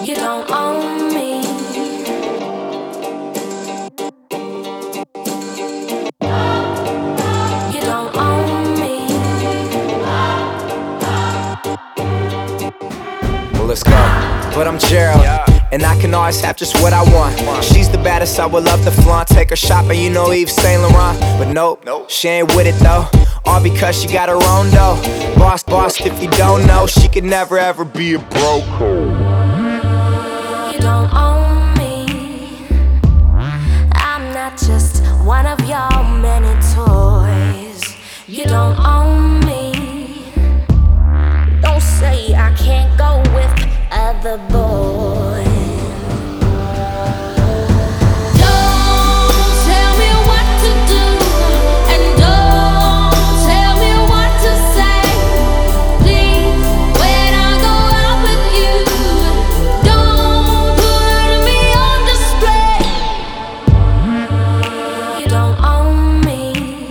You don't own me. You don't own me. Well, let's go. But I'm Gerald, and I can always have just what I want. She's the baddest, I would love to flaunt. Take her shopping, you know Yves Saint Laurent. But nope, she ain't with it though. All because she got her own dough. Boss, if you don't know, she could never ever be a broke. You don't own me. I'm not just one of your many toys. You don't own me. Don't say I can't go with other boys. Don't tell me what to do, and don't tell me what to say. Please, when I go out with you, don't put me on display. You don't own me.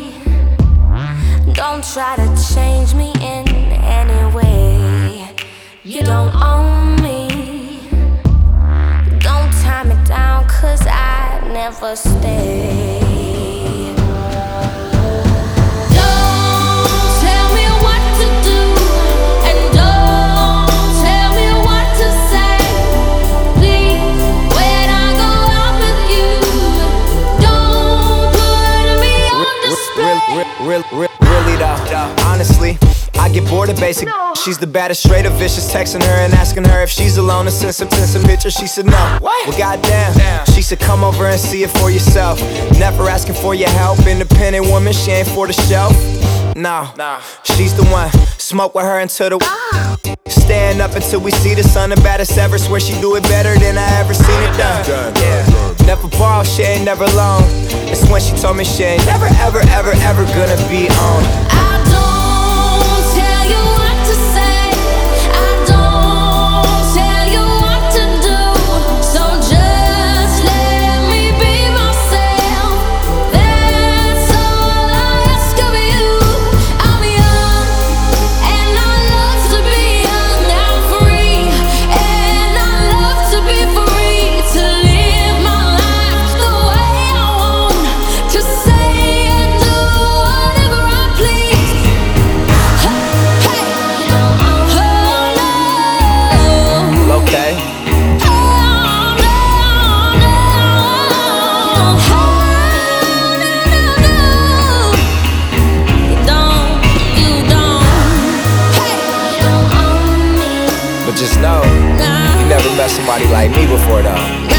Don't try to change me in any way. You don't own me. Don't tie me down, 'cause I never stay. Don't tell me what to do, and don't tell me what to say. Please, when I go out with you, don't put me on display. Really though, honestly, I get bored of basic. She's the baddest, straight up vicious. Texting her and asking her if she's alone and send some pictures. She said no. Well, goddamn. She said come over and see it for yourself. Never asking for your help. Independent woman, she ain't for the shelf. No, she's the one. Smoke with her until the stand up until we see the sun. The baddest ever. Swear she do it better than I ever seen it done. Yeah, never borrow, she ain't never alone. It's when she told me she ain't never, ever, ever, ever gonna be on. I don't tell you what to say. I don't tell you what to do. So just let me be myself. That's all I ask of you. I'm young and I love to be young. I'm free and I love to be free. To live my life the way I want. To say and do whatever I please. Okay. But just know, you never met somebody like me before though.